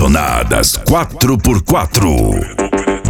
apaixonadas 4x4.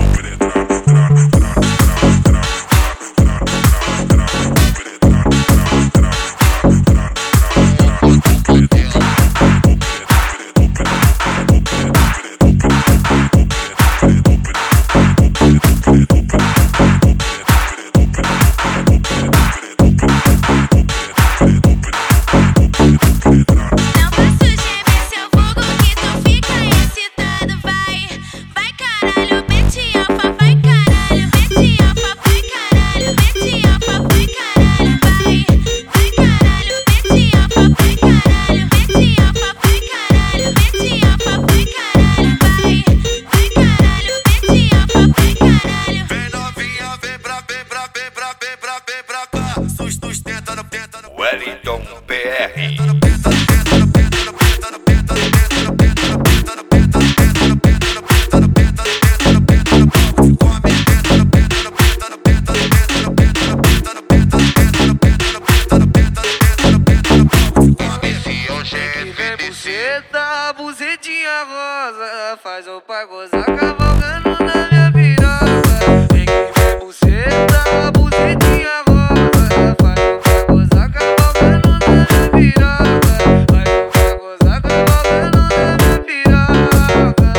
Wellington PR. Buceta, bucetinha rosa, faz o pai gozar cavalgando na minha piroca. Vem que vem buceta, bucetinha rosa, faz o pai gozar cavalgando na minha piroca. Faz o pai gozar cavalgando na minha piroca.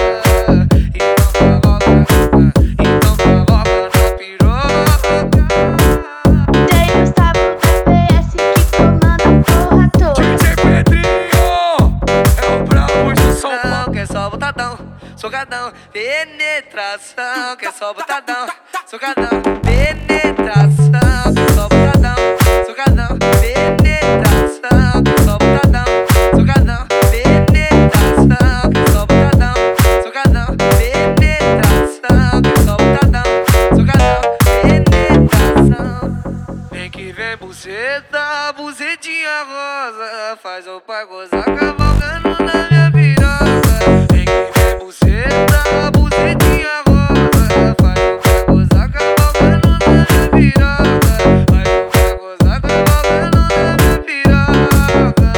Então coloca na piroca. Tem o sábado da PS que comanda a porra toda. DJ Pedrinho é o brabo de São Paulo. Que é só botadão, socadão, penetração. Que é só botadão, socadão, penetração. Que é só botadão, socadão, penetração. Que é só botadão, socadão, penetração. Que é só botadão, socadão, penetração. Que é só botadão, socadão, penetração. Vem que vem buceta, bucetinha rosa, faz o pai gozar cavalgando na minha piroca. Vem que vem buceta, bucetinha rosa, faz o pai gozar cavalgando na minha piroca. Faz o pai gozar cavalgando na minha piroca.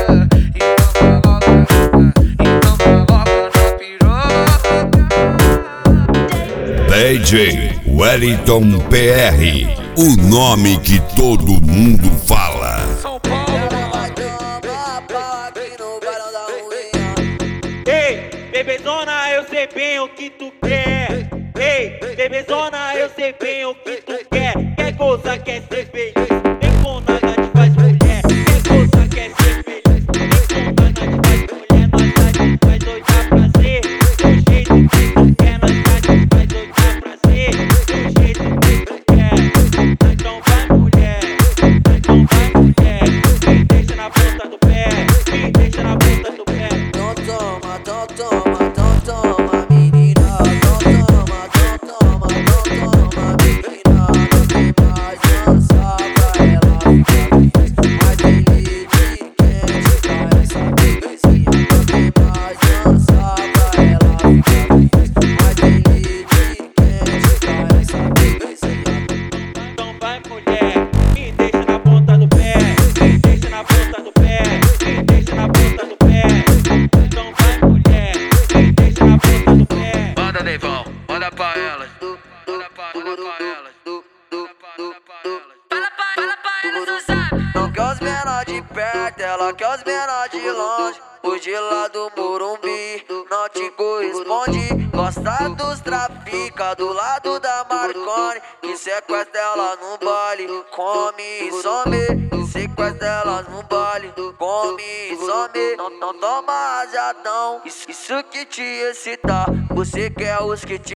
Então coloca na piroca. DJ Wellington PR, o nome que todo mundo fala. São Paulo. Ei, bebezona, eu sei bem o que tu quer. Ei, bebezona, eu sei bem o que tu quer. Quer coisa, quer ser feliz, vem com nada te faz mulher. Quer coisa, quer ser feliz, vem com nada te faz mulher. Nós tá te faz doida pra ser do jeito que tu quer. Nós tá te faz doida pra ser do jeito que tu quer. Então vai mulher, então vai mulher. Me deixa na ponta do pé, me deixa na ponta do pé. Então toma, então toma, então toma, menina. Então toma, então toma, então toma, menina. Não tem mais dança pra ela ficar mais feliz, quente pra essa bebezinha. Não tem mais dança pra ela ficar mais feliz, quente pra essa bebezinha. Então vai mulher, me deixa na ponta do pé, me deixa na ponta do pé, me deixa na ponta do pé. Então vai mulher, me deixa na ponta do pé. Manda Deivão, manda pra elas. Manda pra elas. Fala pra elas, não sabe. Não quer os menor de perto, ela quer os menor de longe. O de lá do Morumbi não te corresponde. Gosta dos trafica do lado da Marconi, que sequestra ela no baile, come e some. Que sequestra elas no baile, come e some. Não toma rajadão, isso que te excita. Você quer os que te